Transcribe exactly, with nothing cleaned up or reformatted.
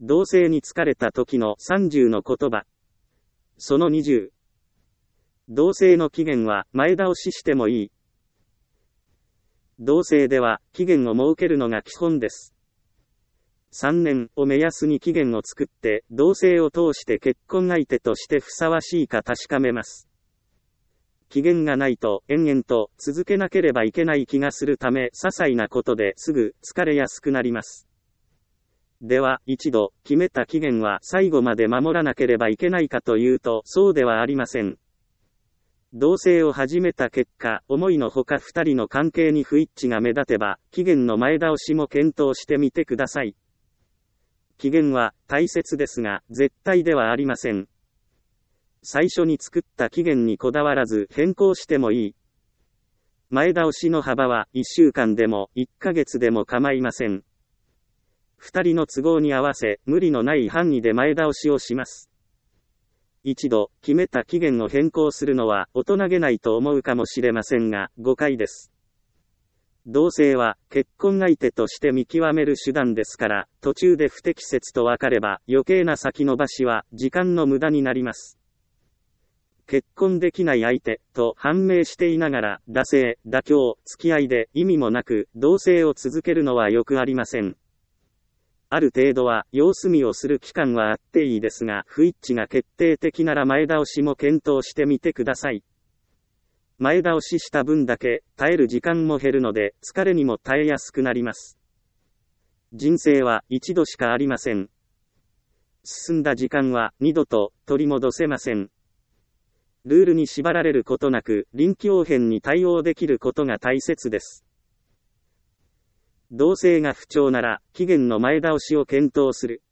同棲に疲れた時のさんじゅうの言葉。そのにじゅう。同棲の期限は前倒ししてもいい。同棲では期限を設けるのが基本です。さんねんを目安に期限を作って、同棲を通して結婚相手としてふさわしいか確かめます。期限がないと延々と続けなければいけない気がするため、些細なことですぐ疲れやすくなります。では、一度決めた期限は最後まで守らなければいけないかというと、そうではありません。同棲を始めた結果、思いのほか二人の関係に不一致が目立てば、期限の前倒しも検討してみてください。期限は大切ですが、絶対ではありません。最初に作った期限にこだわらず変更してもいい。前倒しの幅はいっしゅうかんでもいっかげつでも構いません。二人の都合に合わせ、無理のない範囲で前倒しをします。一度決めた期限を変更するのは大人げないと思うかもしれませんが、誤解です。同棲は結婚相手として見極める手段ですから、途中で不適切と分かれば余計な先延ばしは時間の無駄になります。結婚できない相手と判明していながら、惰性、妥協、付き合いで意味もなく同棲を続けるのはよくありません。ある程度は様子見をする期間はあっていいですが、不一致が決定的なら前倒しも検討してみてください。前倒しした分だけ耐える時間も減るので、疲れにも耐えやすくなります。人生は一度しかありません。進んだ時間は二度と取り戻せません。ルールに縛られることなく、臨機応変に対応できることが大切です。同棲が不調なら、期限の前倒しを検討する。